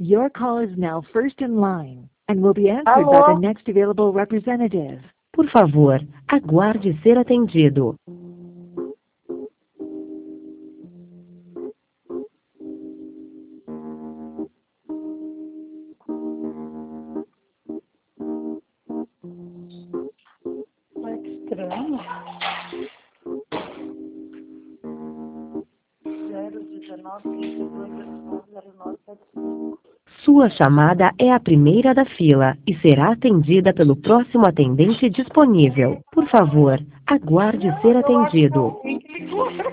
Your call is now first in line and will be answered by Alô? the next available representative. Por favor, aguarde ser atendido. Olha que estranho. 019-529-0975. Sua chamada é a primeira da fila e será atendida pelo próximo atendente disponível. Por favor, aguarde ser atendido. Quem que ligou?